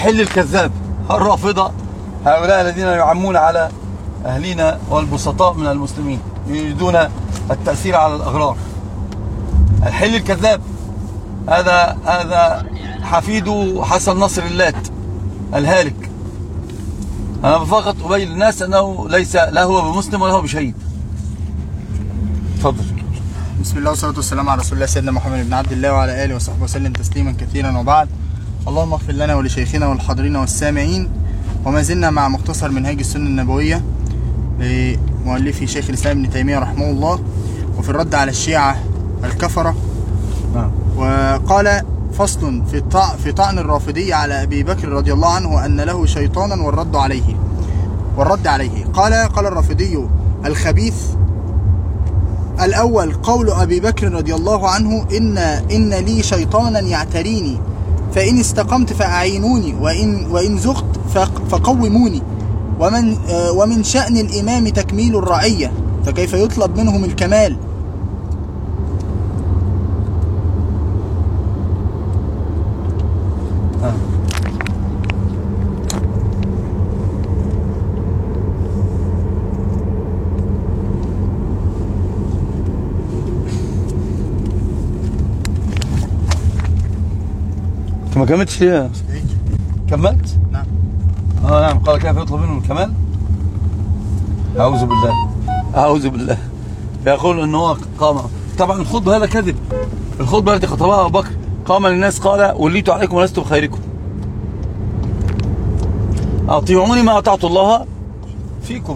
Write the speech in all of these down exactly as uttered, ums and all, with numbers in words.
حل الكذاب الرافضة، هؤلاء الذين يعمون على أهلنا والبسطاء من المسلمين، يريدون التأثير على الأغرار. الحل الكذاب هذا هذا حفيد حسن نصر اللات الهالك. أنا فقط أبين للناس أنه ليس لا هو بمسلم ولا هو بشهيد. تفضل. بسم الله والصلاة والسلام على رسول الله سيدنا محمد بن عبد الله وعلى آله وصحبه وسلم تسليما كثيرا، وبعد. اللهم اغفر لنا ولشيخنا والحاضرين والسامعين. وما زلنا مع مختصر منهاج السنة النبوية لمؤلفه شيخ الإسلام ابن تيمية رحمه الله، وفي الرد على الشيعة الكفرة. وقال: فصل في في طعن الرافضي على أبي بكر رضي الله عنه أن له شيطانا والرد عليه والرد عليه قال قال الرافضي الخبيث: الأول قول أبي بكر رضي الله عنه إن إن لي شيطانا يعتريني، فإن استقمت فأعينوني، وإن وإن زغت فقوموني. ومن ومن شأن الإمام تكميل الرعية، فكيف يطلب منهم الكمال؟ ما كملتش ليه؟ كملت؟ نعم. اه نعم. قال: كيف يطلب منهم الكمال؟ أعوذ بالله أعوذ بالله. يقول إن هو قام. طبعا الخطبة هذا كذب. الخطبة التي خطبها أبو بكر قام للناس قال: وليت عليكم ولست بخيركم، أطيعوني ما أطعت الله فيكم.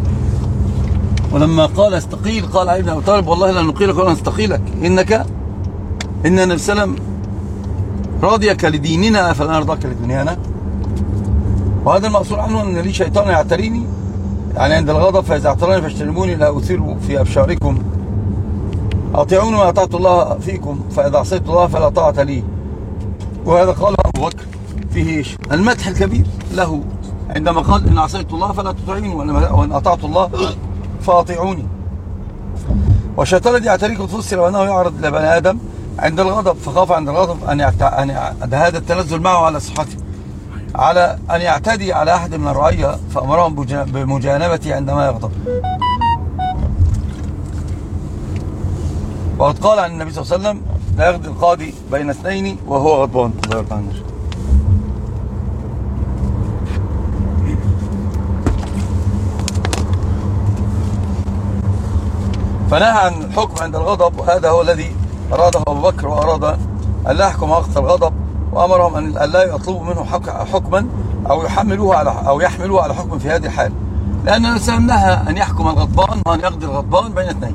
ولما قال استقيل قال علي بن أبي طالب: والله لن نقيلك ولا نستقيلك، إنك إن النبي صلى الله عليه وسلم راضيك لديننا فلا نرضاك لدنيانا. وهذا المقصود عنه أن لي شيطان يعتريني، يعني عند الغضب، فإذا اعتراني فاشترموني لا أثير في أبشاركم. أطيعوني ما أطعت الله فيكم، فإذا عصيت الله فلا طاعة لي. وهذا قال أبو بكر فيه المدح الكبير له عندما قال: إن عصيت الله فلا تطيعوني، وإن أطعت الله فأطيعوني. والشيطان الذي يعتريكم فسر وأنه يعرض لبني آدم عند الغضب، فخاف عند الغضب أن يعت... أن هذا التنزل معه على صحته، على أن يعتدي على أحد من الرعية، فأمرهم بمجانبته عندما يغضب. وقد قال عن النبي صلى الله عليه وسلم: لا يقضي القاضي بين اثنين وهو غضبان. الله يرضى عنه. فنهى عن الحكم عند الغضب، وهذا هو الذي أراده أبو بكر، وأراد أن لا يحكم وقت الغضب، وأمرهم أن لا يطلبوا منه حكما أو يحملوه على أو يحملوه على حكم في هذه الحال، لأن الإسلام نهى أن يحكم الغضبان وأن يقضي الغضبان بين اثنين.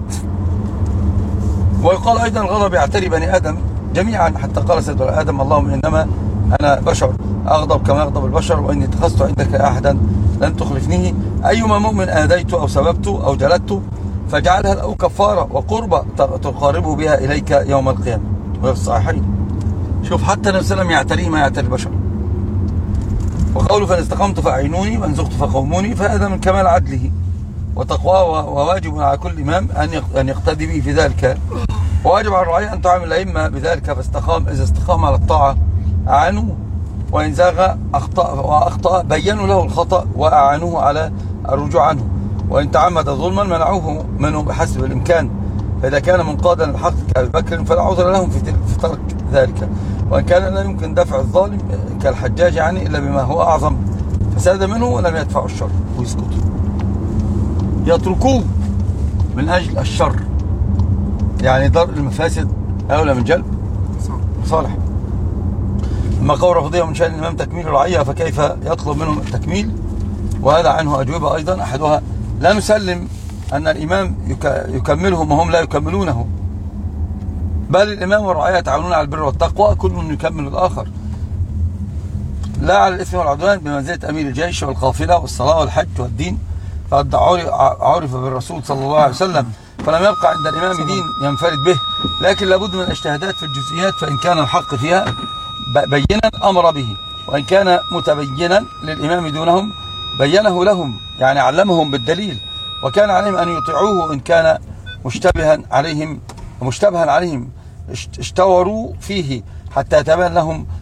ويقال أيضا: الغضب يعتري بني آدم جميعا، حتى قال سيدنا آدم: اللهم إنما أنا بشر أغضب كما يغضب البشر، وإني اتخذت عندك أحدا لن تخلفنيه. أيما مؤمن آذيته أو سببته أو جلدته فاجعلها له كفارة وقربة تقاربه بها إليك يوم القيامة. وفي الصحيحين. شوف، حتى النبي صلى الله عليه وسلم يعتريه ما يعتري البشر. وقوله: فإن استقمت فأعينوني وإن زغت فقوموني، فهذا من كمال عدله وتقواه، وواجب على كل إمام أن يقتدي به في ذلك، وواجب على الرعية أن تعامل الأئمة بذلك. فاستقام إذا استقام على الطاعة أعانوه، وإن زاغ أخطأ وأخطأ بينوا له الخطأ وأعانوه على الرجوع عنه، وإن تعمد ظلما منعوه منه بحسب الإمكان. فإذا كان منقادا للحق كأبي بكر فلا عذر لهم في ترك ذلك، وإن كان لا يمكن دفع الظالم كالحجاج يعني إلا بما هو أعظم فساد منه ولم يدفعوا الشر، ويسكتوا يتركوه من أجل الشر، يعني درء المفاسد أولى من جلب صالح. أما قول رفضيه من شأن الإمام تكميل الرعية، فكيف يطلب منهم التكميل؟ وهذا عنه أجوبة أيضا. أحدها: لا نسلم أن الإمام يكملهم وهم لا يكملونه، بل الإمام والرعاية يتعاونون على البر والتقوى، كل يكمل الآخر، لا على الإثم والعدوان، بمنزلة أمير الجيش والقافلة والصلاة والحج والدين. فقد عرف بالرسول صلى الله عليه وسلم، فلم يبقى عند الإمام دين ينفرد به، لكن لابد من الاجتهادات في الجزئيات، فإن كان الحق فيها بينا أمر به، وإن كان متبينا للإمام دونهم بينه لهم، يعني علمهم بالدليل، وكان عليهم أن يطيعوه إن كان مشتبها عليهم مشتبها عليهم اشتوروا فيه حتى يتبين لهم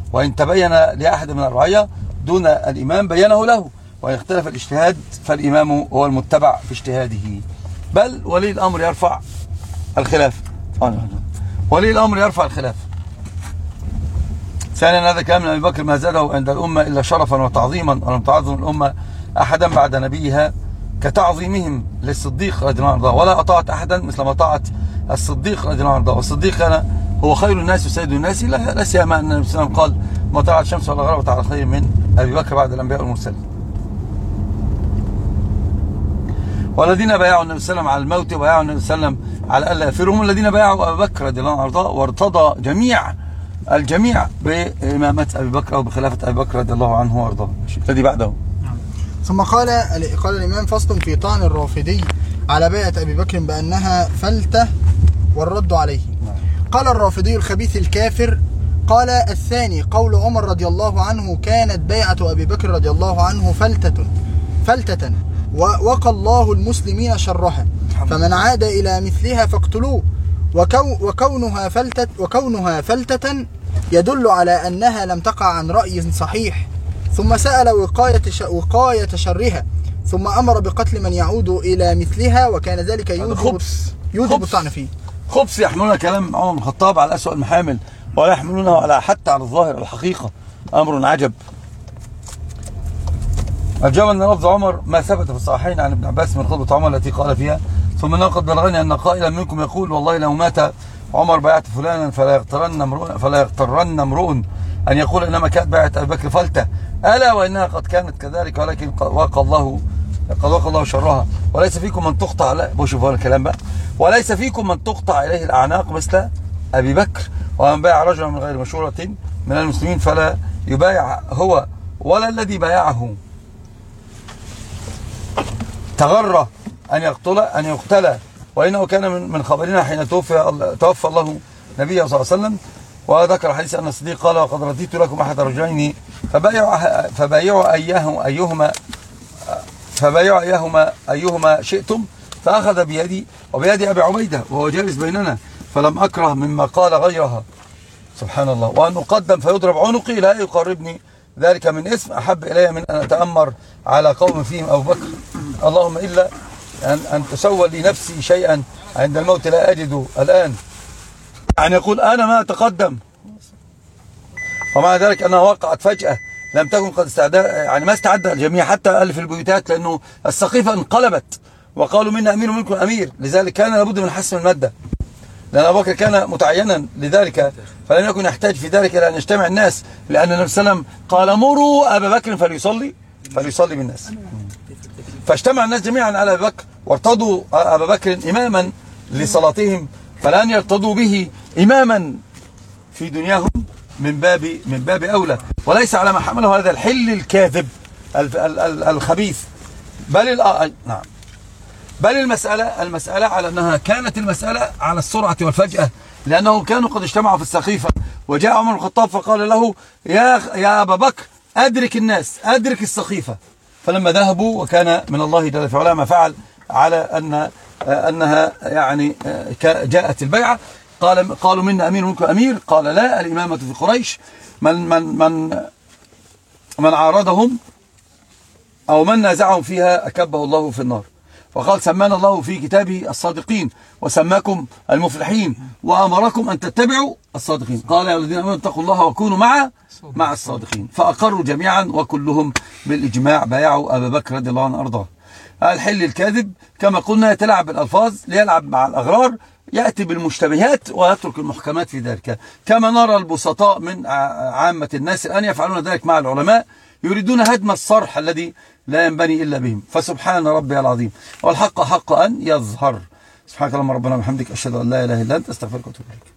وإن تبين لأحد من الرعية دون الإمام بينه له، وإن اختلف الاجتهاد فالإمام هو المتبع في اجتهاده، بل ولي الأمر يرفع الخلاف. ولي الأمر يرفع الخلاف. ثانيا هذا كلام من أبي بكر ما زاده عند الأمة إلا شرفا وتعظيما، ولم تعظم الأمة أحدا بعد نبيها كتعظيمهم للصديق رضي الله عنه، ولا أطاعت أحدا مثل ما طاعت الصديق رضي الله عنه. والصديق كان هو خير الناس وسيد الناس، لا سيما أن النبي صلى الله عليه وسلم قال ما طلعت الشمس ولا غربت على خير من أبي بكر بعد الأنبياء والمرسلين. والذين بايعوا النبي صلى الله عليه وسلم على الموت وبايعوا النبي صلى الله عليه وسلم على ألا يفرهم الذين بايعوا أبي بكر رضي الله عنه، وارتضى جميع الجميع بإمامة أبي بكر أو بخلافة أبي بكر رضي الله عنه وارضاه. الذي بعده. ثم قال قال الإمام فصل في طعن الرافضي على بيعة أبي بكر بأنها فلتة والرد عليه. قال الرافضي الخبيث الكافر. قال الثاني قول عمر رضي الله عنه كانت بيعة أبي بكر رضي الله عنه فلتة فلتة ووقى الله المسلمين شرها، فمن عاد إلى مثلها فاقتلوه. وكو وكونها فلتة وكونها فلتة يدل على أنها لم تقع عن رأي صحيح. ثم سأل وقاية وقاية شرها، ثم أمر بقتل من يعود إلى مثلها، وكان ذلك يوجب يوجب الطعن فيه. خبث يحملون كلام عمر بن الخطاب على أسوأ المحامل، ولا يحملونه على حتى على الظاهر الحقيقة، أمر عجب. أجاب أن لفظ عمر ما ثبت في الصحيحين عن ابن عباس من خطبة عمر التي قال فيها ثم إنه قد بلغني أن قائلا منكم يقول والله لو مات عمر بايعت فلانا فلا يغترن امرؤ فلا يغترن امرؤ أن يقول إنما كانت بايعة أبي بكر فلتة، ألا وإنها قد كانت كذلك، ولكن وقى الله قد وقى الله شرها. وليس فيكم من تقطع لا بشوف هذا الكلام بقى وليس فيكم من تقطع إليه الأعناق مثل أبي بكر، ومن بايع رجلا من غير مشورة من المسلمين فلا يبايع هو ولا الذي بايعه تغرى أن يقتل أن يقتل وإنه كان من من خبرنا حين توفى توفى الله نبيه صلى الله عليه وسلم. وذكر حديث أن الصديق قال وقد رضيت لكم أحد الرجلين فبايعوا فبايعوا أيهم أيهما فبايعوا أيهما أيهما شئتم، فأخذ بيدي وبيد أبي عبيدة وهو جالس بيننا، فلم أكره مما قال غيرها سبحان الله، وأن أقدم فيضرب عنقي لا يقربني ذلك من اسم أحب إلي من أن أتأمر على قوم فيهم أبو بكر، اللهم إلا أن, أن تسول لي نفسي شيئا عند الموت لا أجده الآن، يعني يقول أنا ما أتقدم، ومع ذلك أنها وقعت فجأة لم تكن قد استعد يعني ما استعد الجميع حتى ألف البيوتات، لأنه السقيفة انقلبت وقالوا منا أمير ومنكم أمير، لذلك كان لابد من حسم المادة، لأن أبو بكر كان متعينا لذلك، فلم يكن يحتاج في ذلك إلى أن يجتمع الناس، لأن النبي صلى الله عليه وسلم قال مروا أبا بكر فليصلي فليصلي بالناس، فاجتمع الناس جميعا على أبي بكر وارتضوا أبا بكر إماما لصلاتهم، فالآن يرتضوا به إماما في دنياهم من باب من باب أولى، وليس على ما حمله هذا الحل الكاذب الخبيث، بل نعم بل المسألة المسألة على أنها كانت المسألة على السرعة والفجأة، لأنهم كانوا قد اجتمعوا في السقيفة، وجاء عمر بن الخطاب فقال له يا يا أبا بكر أدرك الناس أدرك السقيفة، فلما ذهبوا وكان من الله جل في علاه ما فعل على أن أنها يعني جاءت البيعة، قال قالوا منا أمير ومنكم أمير، قال لا الإمامة في قريش، من من من من عارضهم أو من نازعهم فيها أكبه الله في النار، وقال سمانا الله في كتابه الصادقين وسماكم المفلحين وأمركم أن تتبعوا الصادقين، قال يا الذين آمنوا اتقوا الله وكونوا مع مع الصادقين، فأقروا جميعا وكلهم بالإجماع بايعوا أبا بكر رضي الله عنه أرضاه. الحل الكاذب كما قلنا يتلاعب بالألفاظ ليلعب مع الأغرار، يأتي بالمشتبهات ويترك المحكمات في ذلك، كما نرى البسطاء من عامة الناس الآن يفعلون ذلك مع العلماء، يريدون هدم الصرح الذي لا ينبني إلا بهم، فسبحان ربي العظيم، والحق حق أن يظهر. سبحانك اللهم ربنا وبحمدك أشهد أن لا إله إلا أنت أستغفرك وأتوب إليك.